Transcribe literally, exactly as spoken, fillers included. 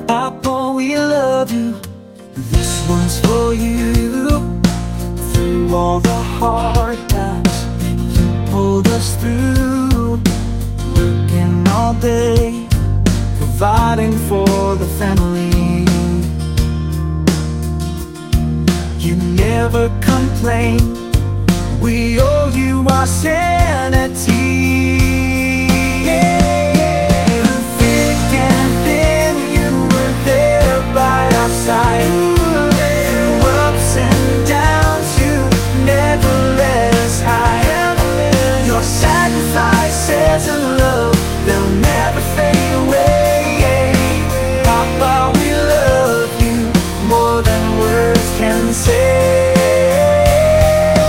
Papa, we love you. This one's for you. Through all the hard times, you pulled us through. Working all day, providing for the family. You never complain. We owe you our sanity.